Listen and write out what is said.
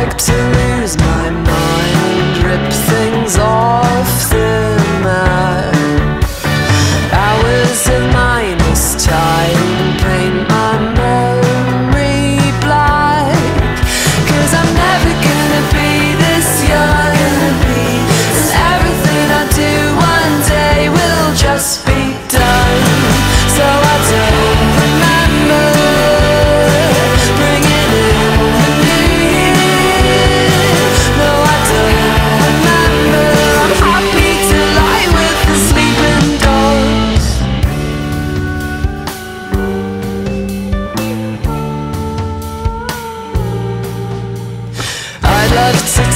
like to lose my mind, rip things off the map. Hours of minus time paint my memory black. 'Cause I'm never gonna be this young, and everything I do one day will just be done. So I don't remember bringing in the new year. No, I don't remember. I'm happy to lie with the sleeping dogs. I'd love to